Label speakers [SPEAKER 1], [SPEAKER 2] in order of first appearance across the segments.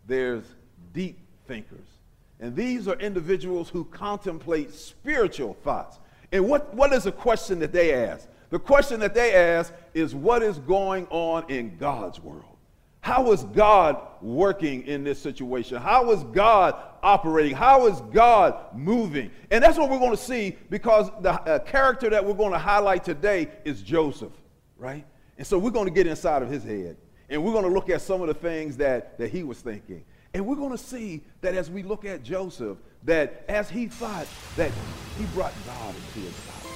[SPEAKER 1] there's deep thinkers. And these are individuals who contemplate spiritual thoughts. And what is the question that they ask? The question that they ask is, what is going on in God's world? How is God working in this situation? How is God operating? How is God moving? And that's what we're going to see, because the character that we're going to highlight today is Joseph, right? And so we're going to get inside of his head, and we're going to look at some of the things that he was thinking. And we're going to see that as we look at Joseph, that as he thought, that he brought God into his life.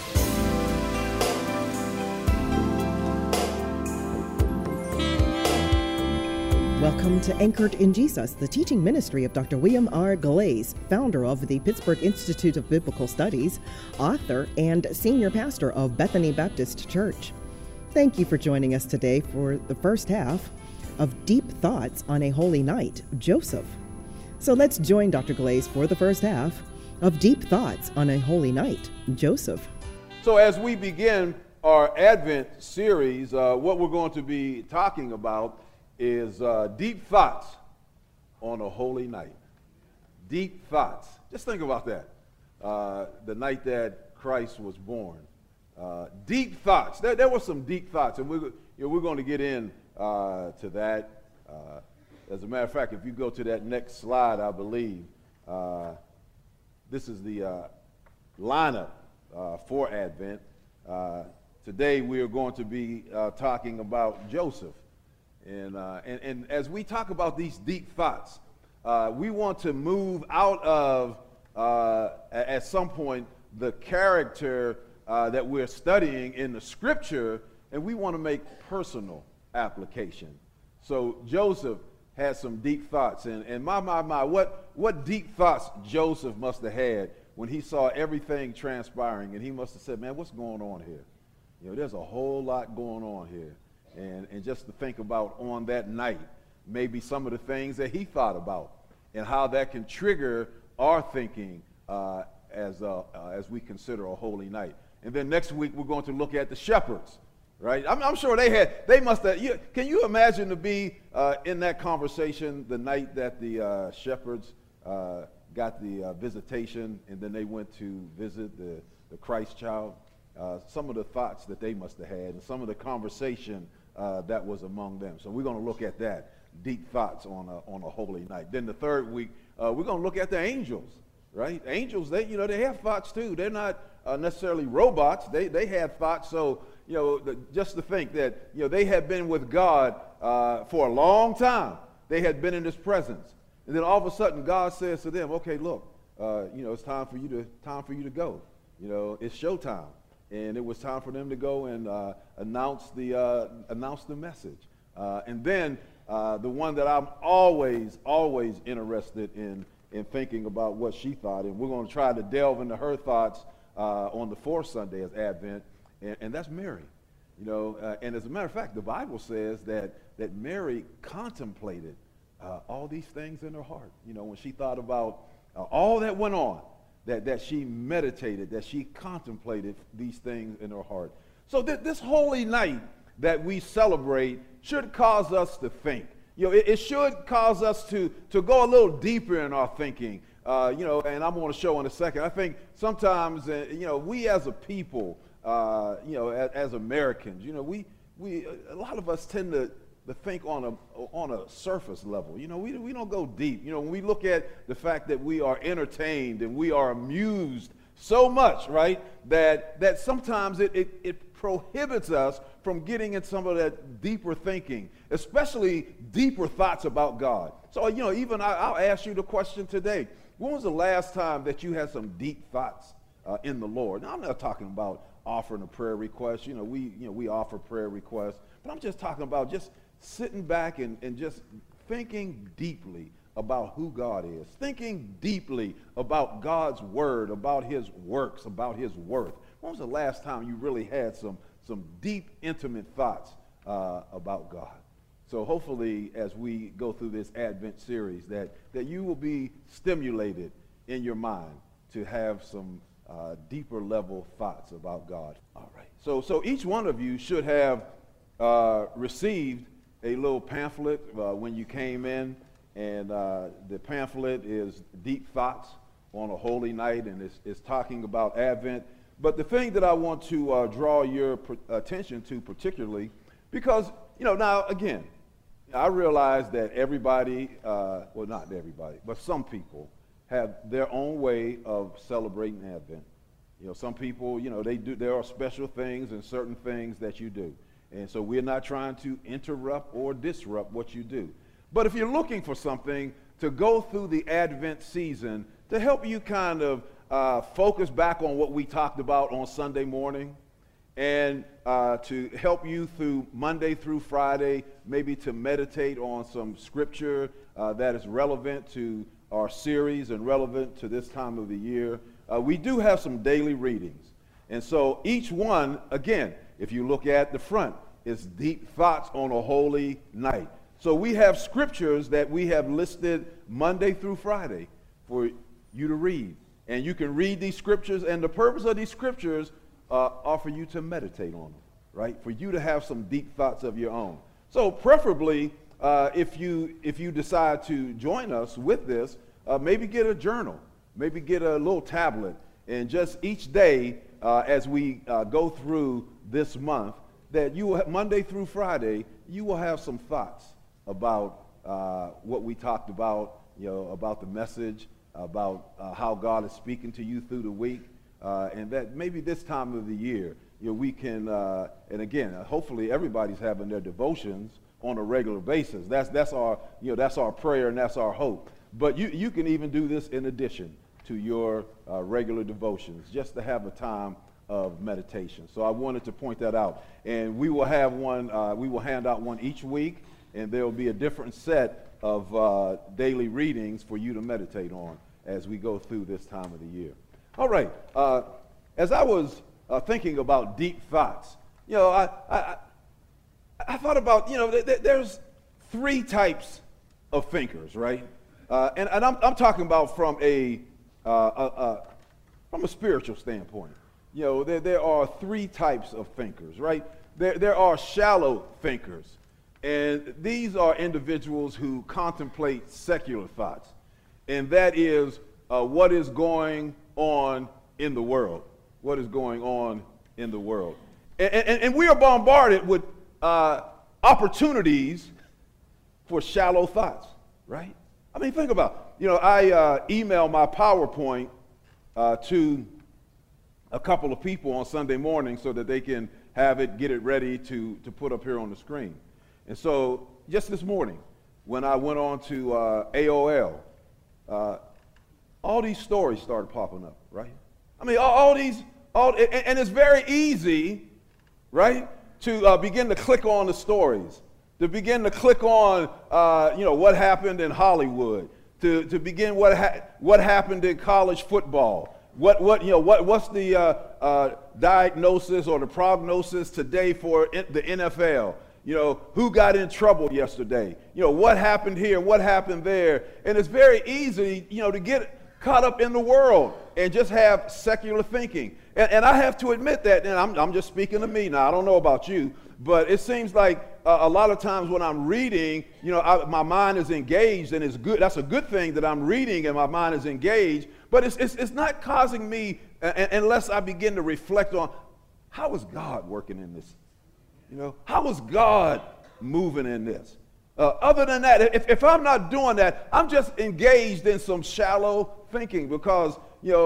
[SPEAKER 2] Welcome to Anchored in Jesus, the teaching ministry of Dr. William R. Glaze, founder of the Pittsburgh Institute of Biblical Studies, author, and senior pastor of Bethany Baptist Church. Thank you for joining us today for the first half of Deep Thoughts on a Holy Night, Joseph. So let's join Dr. Glaze for the first half of Deep Thoughts on a Holy Night, Joseph.
[SPEAKER 1] So as we begin our Advent series, what we're going to be talking about is deep thoughts on a holy night. Deep thoughts. Just think about that. The night that Christ was born. Deep thoughts. There were some deep thoughts, and we're going to get in to that. As a matter of fact, if you go to that next slide, I believe, this is the lineup for Advent. Today we are going to be talking about Joseph. And as we talk about these deep thoughts, we want to move out of, at some point, the character that we're studying in the scripture, and we want to make personal application. So Joseph had some deep thoughts, and what deep thoughts Joseph must have had when he saw everything transpiring, and he must have said, man, what's going on here? You know, there's a whole lot going on here. And just to think about on that night, maybe some of the things that he thought about and how that can trigger our thinking as we consider a holy night. And then next week, we're going to look at the shepherds, right? I'm sure they must have, can you imagine to be in that conversation the night that the shepherds got the visitation and then they went to visit the Christ child? Some of the thoughts that they must have had and some of the conversation that was among them. So we're going to look at that, deep thoughts on a holy night. Then the third week, we're going to look at the angels, right? Angels, they have thoughts too. They're not necessarily robots. They had thoughts. So, just to think that, they had been with God for a long time. They had been in his presence. And then all of a sudden, God says to them, okay, look, it's time for you to go. It's showtime. And it was time for them to go and announce the message. And then the one that I'm always interested in thinking about what she thought, and we're going to try to delve into her thoughts on the fourth Sunday as Advent, and that's Mary. And as a matter of fact, the Bible says that Mary contemplated all these things in her heart. When she thought about all that went on. That she meditated, that she contemplated these things in her heart. So this holy night that we celebrate should cause us to think. It should cause us to go a little deeper in our thinking. And I'm going to show in a second. I think sometimes, we as a people, as Americans, we a lot of us tend to think on a surface level. We don't go deep. When we look at the fact that we are entertained and we are amused so much, right, that sometimes it prohibits us from getting in some of that deeper thinking, especially deeper thoughts about God. So, even I'll ask you the question today. When was the last time that you had some deep thoughts in the Lord? Now, I'm not talking about offering a prayer request. We offer prayer requests, but I'm just talking about just sitting back and just thinking deeply about who God is, thinking deeply about God's word, about his works, about his worth. When was the last time you really had some deep, intimate thoughts about God? So hopefully as we go through this Advent series that you will be stimulated in your mind to have some deeper level thoughts about God. All right. So each one of you should have received a little pamphlet when you came in, And the pamphlet is Deep Thoughts on a Holy Night, and it's talking about Advent. But the thing that I want to draw your attention to particularly, because, now again, I realize that everybody, well, not everybody, but some people have their own way of celebrating Advent. Some people, there are special things and certain things that you do. And so we're not trying to interrupt or disrupt what you do. But if you're looking for something to go through the Advent season to help you kind of focus back on what we talked about on Sunday morning, and to help you through Monday through Friday, maybe to meditate on some scripture that is relevant to our series and relevant to this time of the year, we do have some daily readings. And so each one, again, if you look at the front, is Deep Thoughts on a Holy Night. So we have scriptures that we have listed Monday through Friday for you to read. And you can read these scriptures, and the purpose of these scriptures are for you to meditate on them, right? For you to have some deep thoughts of your own. So preferably, if you decide to join us with this, maybe get a journal, maybe get a little tablet, and just each day as we go through this month, that you will, Monday through Friday, you will have some thoughts about what we talked about, about the message, about how God is speaking to you through the week, and that maybe this time of the year, we can, and again, hopefully everybody's having their devotions on a regular basis. That's our prayer and that's our hope. But you can even do this in addition to your regular devotions, just to have a time of meditation. So I wanted to point that out. And we will have one, we will hand out one each week, and there will be a different set of daily readings for you to meditate on as we go through this time of the year. All right. As I was thinking about deep thoughts, I thought about, there's three types of thinkers, right? And I'm talking about from a spiritual standpoint. There are three types of thinkers, right? There are shallow thinkers, and these are individuals who contemplate secular thoughts, and that is what is going on in the world. What is going on in the world. And we are bombarded with opportunities for shallow thoughts, right? I mean, think about it. I email my PowerPoint to a couple of people on Sunday morning so that they can get it ready to put up here on the screen. And so just this morning, when I went on to AOL, all these stories started popping up, right? I mean, and it's very easy, right, to begin to click on the stories, to begin to click on, what happened in Hollywood, to begin what happened in college football. What's the diagnosis or the prognosis today for the NFL? Who got in trouble yesterday? What happened here? What happened there? And it's very easy, to get caught up in the world and just have secular thinking. And I have to admit that, and I'm just speaking to me now. I don't know about you, but it seems like a lot of times when I'm reading, my mind is engaged, and it's good. That's a good thing that I'm reading and my mind is engaged. But it's not causing me, unless I begin to reflect on, how is God working in this? How is God moving in this? Other than that, if I'm not doing that, I'm just engaged in some shallow thinking, because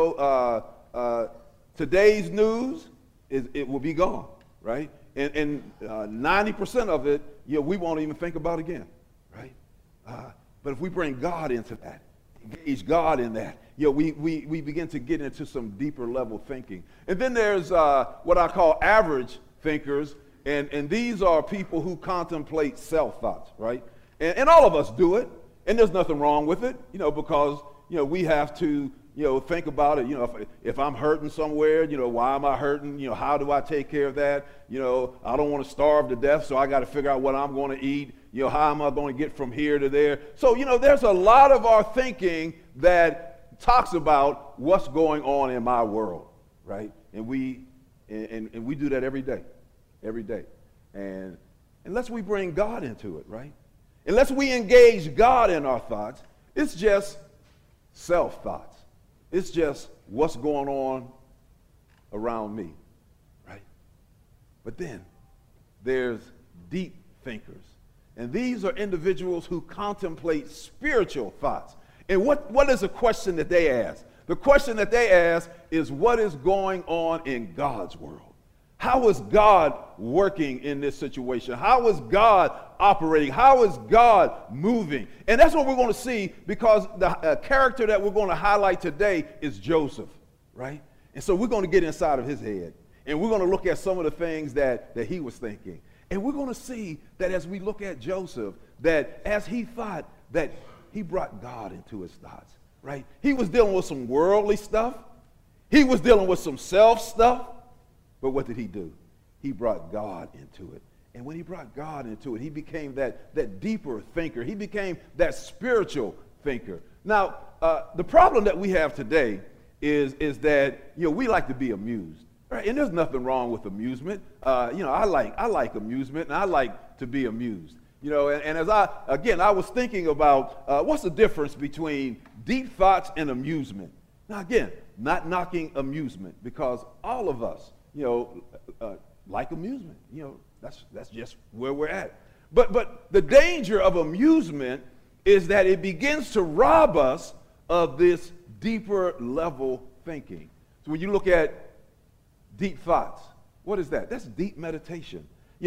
[SPEAKER 1] today's news it will be gone, right? And 90% of it, we won't even think about again, right? But if we bring God into that, engage God in that, we begin to get into some deeper level thinking. And then there's what I call average thinkers, and these are people who contemplate self-thoughts, right? And all of us do it, and there's nothing wrong with it, because, we have to, think about it. If I'm hurting somewhere, why am I hurting? How do I take care of that? I don't want to starve to death, so I got to figure out what I'm going to eat. How am I going to get from here to there? So, there's a lot of our thinking that talks about what's going on in my world, right? And we do that every day, and unless we bring God into it, right? Unless we engage God in our thoughts, it's just self-thoughts. It's just what's going on around me, right? But then there's deep thinkers. And these are individuals who contemplate spiritual thoughts. And what is the question that they ask? The question that they ask is, what is going on in God's world? How is God working in this situation? How is God operating? How is God moving? And that's what we're going to see, because the character that we're going to highlight today is Joseph, right? And so we're going to get inside of his head, and we're going to look at some of the things that he was thinking. And we're going to see that as we look at Joseph, that as he thought, that he brought God into his thoughts, right? He was dealing with some worldly stuff. He was dealing with some self stuff. But what did he do? He brought God into it. And when he brought God into it, he became that deeper thinker. He became that spiritual thinker. Now, the problem that we have today is that, we like to be amused. Right? And there's nothing wrong with amusement. I like amusement, and I like to be amused. And as I was thinking about what's the difference between deep thoughts and amusement. Now, again, not knocking amusement, because all of us, like amusement. That's just where we're at. But the danger of amusement is that it begins to rob us of this deeper level thinking. So when you look at deep thoughts, what is that? That's deep meditation.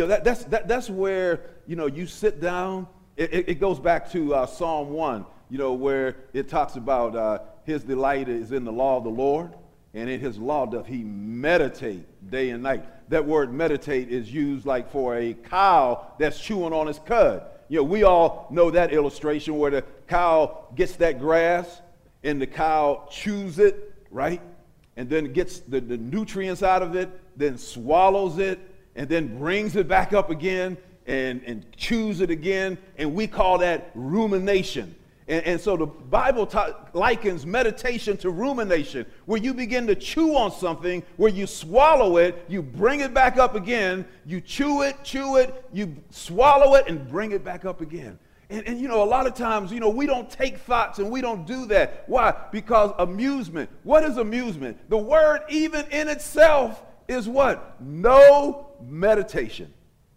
[SPEAKER 1] That's where you sit down. It goes back to Psalm 1, where it talks about his delight is in the law of the Lord, and in his law doth he meditate day and night. That word meditate is used like for a cow that's chewing on its cud. We all know that illustration where the cow gets that grass and the cow chews it, right? And then gets the nutrients out of it, then swallows it, and then brings it back up again and chews it again. And we call that rumination. And so the Bible likens meditation to rumination, where you begin to chew on something, where you swallow it, you bring it back up again, you chew it, you swallow it, and bring it back up again. And a lot of times, we don't take thoughts and we don't do that. Why? Because amusement. What is amusement? The word even in itself is what? No meditation.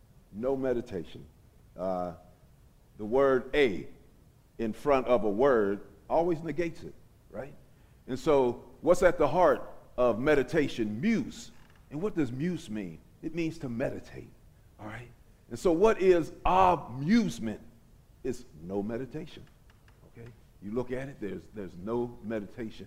[SPEAKER 1] No meditation. The word a in front of a word always negates it, right? And so what's at the heart of meditation? Muse. And what does muse mean? It means to meditate, all right? And so what is amusement? It's no meditation, okay? You look at it, there's no meditation.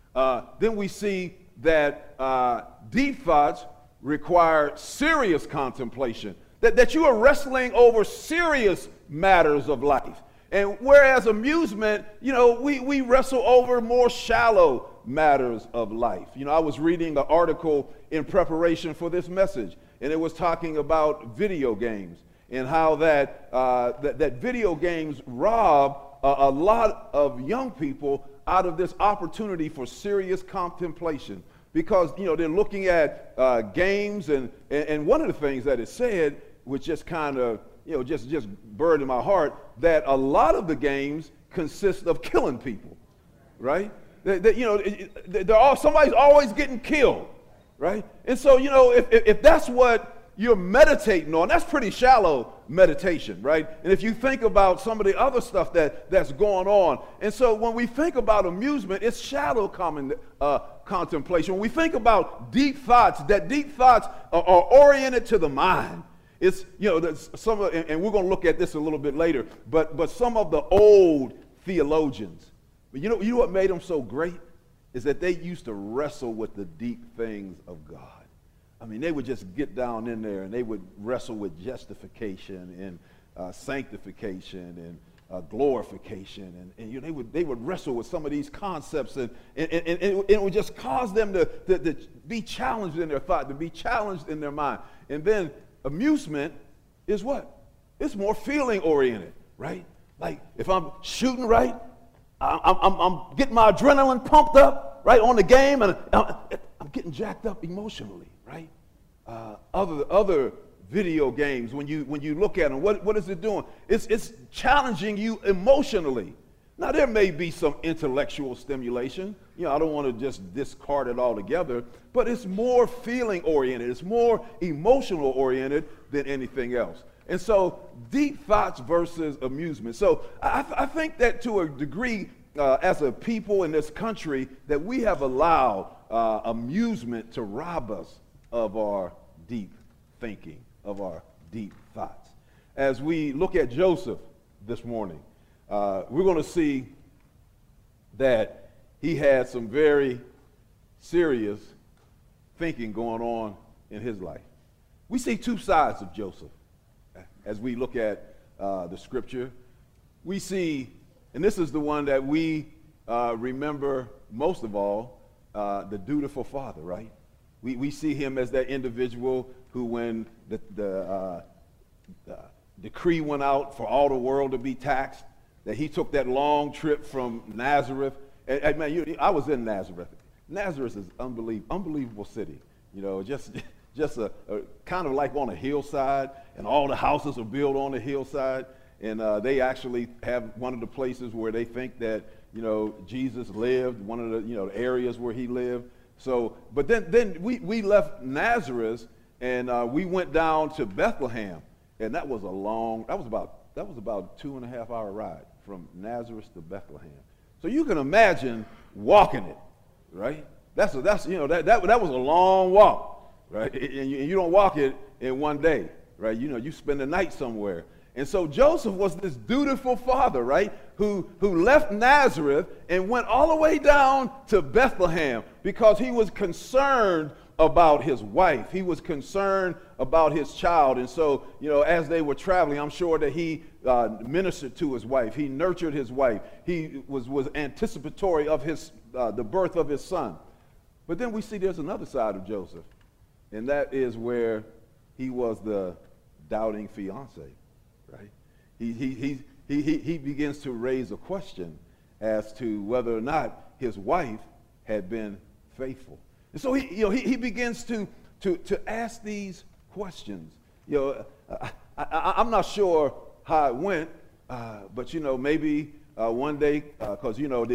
[SPEAKER 1] Then we see that deep thoughts require serious contemplation, that you are wrestling over serious matters of life. And whereas amusement, we wrestle over more shallow matters of life. I was reading an article in preparation for this message, and it was talking about video games and how that video games rob a lot of young people out of this opportunity for serious contemplation. Because, they're looking at games, and one of the things that is said, which just kind of, just burned in my heart, that a lot of the games consist of killing people, right? Somebody's always getting killed, right? And so, if that's what you're meditating on, that's pretty shallow meditation, right? And if you think about some of the other stuff that's going on, and so when we think about amusement, it's shallow contemplation. When we think about deep thoughts, that deep thoughts are oriented to the mind. It's, and we're going to look at this a little bit later, but some of the old theologians, you know what made them so great is that they used to wrestle with the deep things of God. I mean, they would just get down in there and they would wrestle with justification and sanctification and glorification, and they would wrestle with some of these concepts, and it would just cause them to be challenged in their thought, to be challenged in their mind. And then amusement is what? It's more feeling oriented, right? Like if I'm shooting right, I'm getting my adrenaline pumped up, right, on the game, and I'm getting jacked up emotionally, right? Other video games, when you look at them, what is it doing? It's challenging you emotionally. Now, there may be some intellectual stimulation. You know, I don't want to just discard it altogether, but it's more feeling-oriented. It's more emotional-oriented than anything else. And so, deep thoughts versus amusement. So, I think that to a degree, as a people in this country, that we have allowed amusement to rob us of our deep thinking, of our deep thoughts. As we look at Joseph this morning, we're going to see that he had some very serious thinking going on in his life. We see two sides of Joseph as we look at the scripture. We see, and this is the one that we remember most of all, the dutiful father, right? We see him as that individual who, when the decree went out for all the world to be taxed, that he took that long trip from Nazareth. And man, I was in Nazareth. Nazareth is unbelievable city. You know, just a kind of like on a hillside, and all the houses are built on the hillside. And they actually have one of the places where they think that, you know, Jesus lived, one of the, you know, areas where he lived. So, but then we left Nazareth, and we went down to Bethlehem, and that was about a 2.5-hour ride from Nazareth to Bethlehem. So you can imagine walking it, right? That was a long walk, right? And you don't walk it in one day, right? You know, you spend the night somewhere. And so Joseph was this dutiful father, right, who left Nazareth and went all the way down to Bethlehem because he was concerned about his wife. He was concerned about his child. And so, you know, as they were traveling, I'm sure that he ministered to his wife. He nurtured his wife. He was anticipatory of the birth of his son. But then we see there's another side of Joseph, and that is where he was the doubting fiance, right? He begins to raise a question as to whether or not his wife had been faithful. And so he begins to ask these questions. You know, I'm not sure how it went, but you know, maybe one day, because you know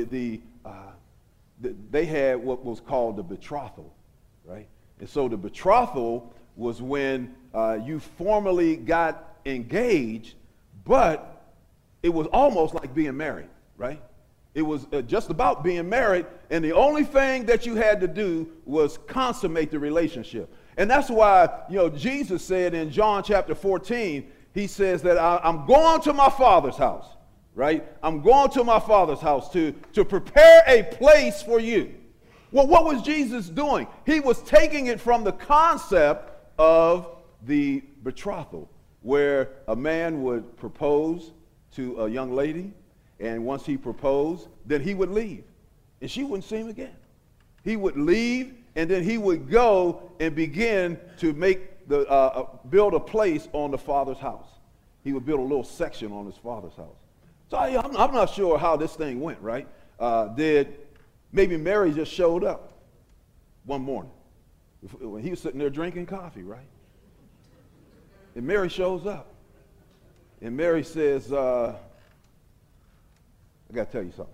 [SPEAKER 1] they had what was called the betrothal, right? And so the betrothal was when you formally got engaged, but it was almost like being married, right? It was just about being married, and the only thing that you had to do was consummate the relationship. And that's why, you know, Jesus said in John chapter 14, he says that I'm going to my Father's house, right? I'm going to my Father's house to prepare a place for you. Well, what was Jesus doing? He was taking it from the concept of the betrothal, where a man would propose to a young lady, and once he proposed, then he would leave, and she wouldn't see him again. He would leave, and then he would go and begin to make build a place on the father's house. He would build a little section on his father's house. So I'm not sure how this thing went, right? Maybe Mary just showed up one morning when he was sitting there drinking coffee, right? And Mary shows up, and Mary says, I got to tell you something.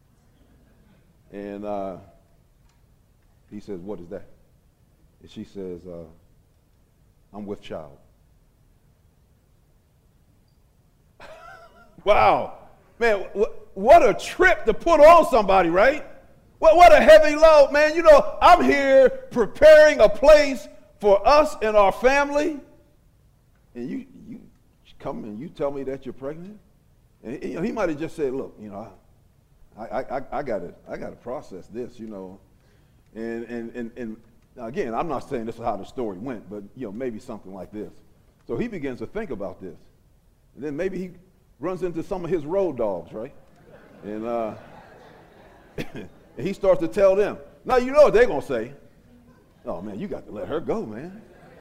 [SPEAKER 1] And he says, what is that? And she says, I'm with child. Wow. Man, what a trip to put on somebody, right? What a heavy load, man. You know, I'm here preparing a place for us and our family, and you come and you tell me that you're pregnant? And you know, he might have just said, look, you know, I got to process this, you know. And again, I'm not saying this is how the story went, but, you know, maybe something like this. So he begins to think about this. And then maybe he runs into some of his road dogs, right? And he starts to tell them. Now, you know what they're going to say. Oh, man, you got to let her go, man.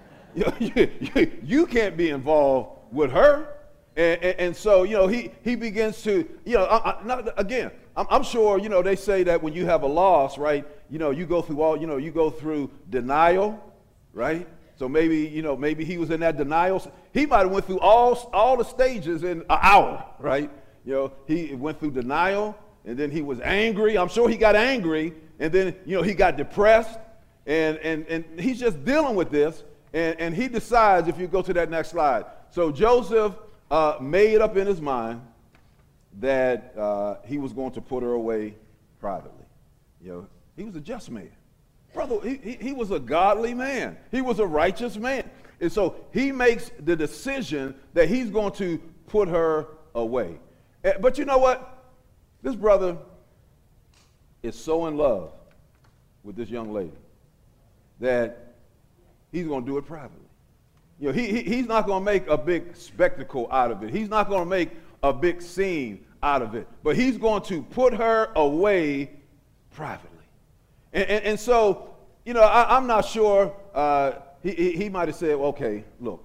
[SPEAKER 1] You can't be involved with her. And so, you know, he begins to, you know, I'm sure, you know, they say that when you have a loss, right, you know, you go through denial, right? So maybe, maybe he was in that denial. He might have went through all the stages in an hour, right? He went through denial, and then he was angry. I'm sure he got angry, and then, he got depressed, and he's just dealing with this, and he decides, if you go to that next slide. So Joseph made up in his mind that he was going to put her away privately. He was a just man. Brother, he was a godly man. He was a righteous man. And so he makes the decision that he's going to put her away. But you know what? This brother is so in love with this young lady that he's going to do it privately. He's not going to make a big spectacle out of it. He's not going to make a big scene out of it. But he's going to put her away privately. And so, I'm not sure. He might have said, well, okay, look,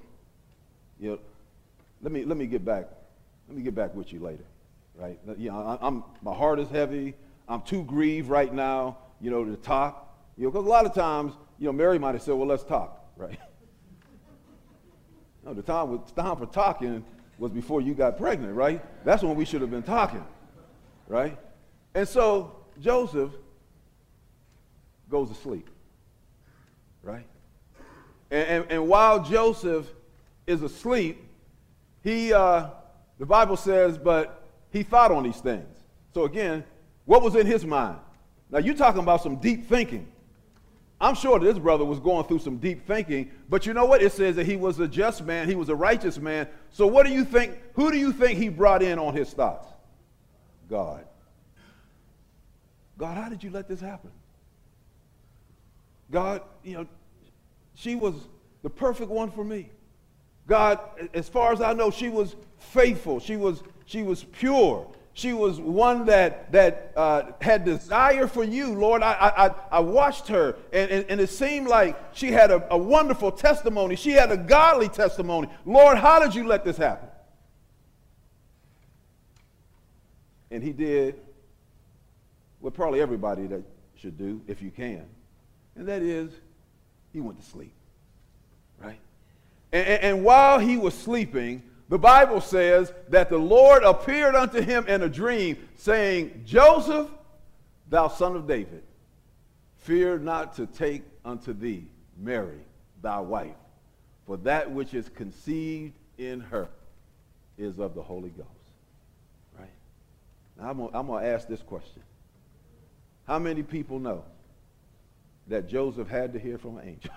[SPEAKER 1] let me get back. Let me get back with you later, right? My heart is heavy. I'm too grieved right now, to talk. Because a lot of times, Mary might have said, well, let's talk, right? No, the time for talking was before you got pregnant, right? That's when we should have been talking, right? And so Joseph goes to sleep, right? And while Joseph is asleep, the Bible says, but he thought on these things. So again, what was in his mind? Now you're talking about some deep thinking. I'm sure this brother was going through some deep thinking, but you know what? It says that he was a just man, he was a righteous man. So what do you think, who do you think he brought in on his thoughts? God. God, how did you let this happen? God, she was the perfect one for me. God, as far as I know, she was faithful. She was pure. She was one that had desire for you, Lord. I watched her, and it seemed like she had a wonderful testimony. She had a godly testimony. Lord, how did you let this happen? And he did what probably everybody that should do, if you can. And that is, he went to sleep, right? And while he was sleeping, the Bible says that the Lord appeared unto him in a dream, saying, Joseph, thou son of David, fear not to take unto thee Mary, thy wife, for that which is conceived in her is of the Holy Ghost. Right? Now I'm going to ask this question. How many people know that Joseph had to hear from an angel?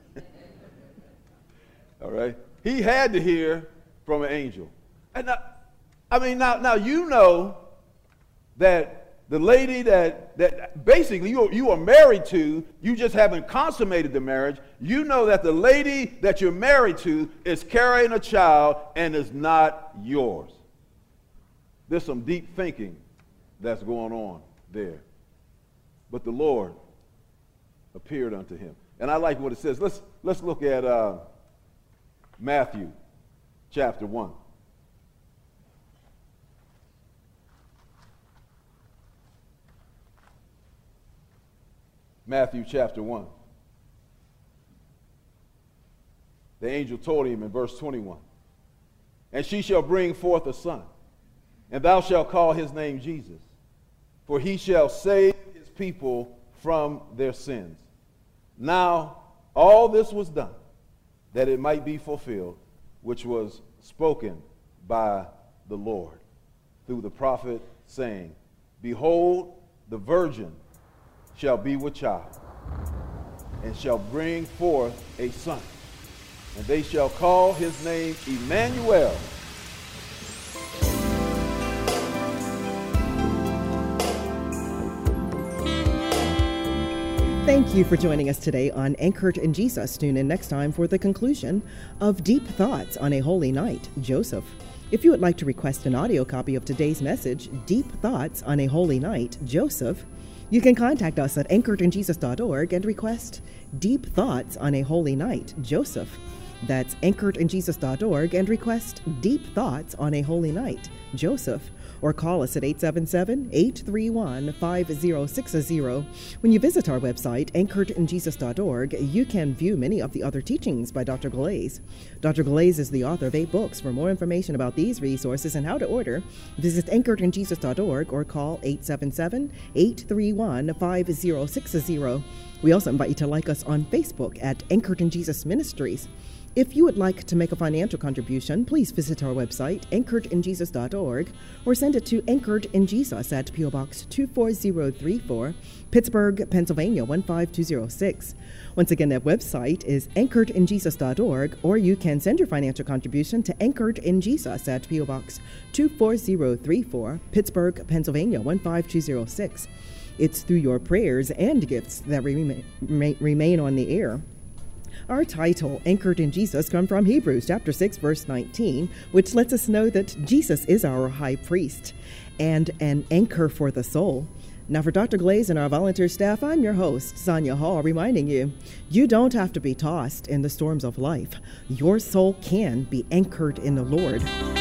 [SPEAKER 1] All right? He had to hear from an angel. And now you know that the lady that basically you are married to, you just haven't consummated the marriage. You know that the lady that you're married to is carrying a child and is not yours. There's some deep thinking that's going on there. But the Lord appeared unto him. And I like what it says. Let's look at Matthew chapter 1. Matthew chapter 1. The angel told him in verse 21, and she shall bring forth a son, and thou shalt call his name Jesus, for he shall save his people from their sins. Now, all this was done, that it might be fulfilled, which was spoken by the Lord through the prophet, saying, Behold, the virgin shall be with child, and shall bring forth a son, and they shall call his name Emmanuel.
[SPEAKER 2] Thank you for joining us today on Anchored in Jesus. Tune in next time for the conclusion of Deep Thoughts on a Holy Night, Joseph. If you would like to request an audio copy of today's message, Deep Thoughts on a Holy Night, Joseph, you can contact us at anchoredinjesus.org and request Deep Thoughts on a Holy Night, Joseph. That's anchoredinjesus.org and request Deep Thoughts on a Holy Night, Joseph. or call us at 877-831-5060. When you visit our website, anchoredinjesus.org, you can view many of the other teachings by Dr. Galais. Dr. Galais is the author of 8 books. For more information about these resources and how to order, visit anchoredinjesus.org or call 877-831-5060. We also invite you to like us on Facebook at Anchored in Jesus Ministries. If you would like to make a financial contribution, please visit our website, anchoredinjesus.org, or send it to Anchored in Jesus at P.O. Box 24034, Pittsburgh, Pennsylvania 15206. Once again, that website is anchoredinjesus.org, or you can send your financial contribution to Anchored in Jesus at P.O. Box 24034, Pittsburgh, Pennsylvania 15206. It's through your prayers and gifts that remain on the air. Our title, Anchored in Jesus, comes from Hebrews chapter 6, verse 19, which lets us know that Jesus is our high priest and an anchor for the soul. Now, for Dr. Galais and our volunteer staff, I'm your host, Sonia Hall, reminding you, you don't have to be tossed in the storms of life. Your soul can be anchored in the Lord.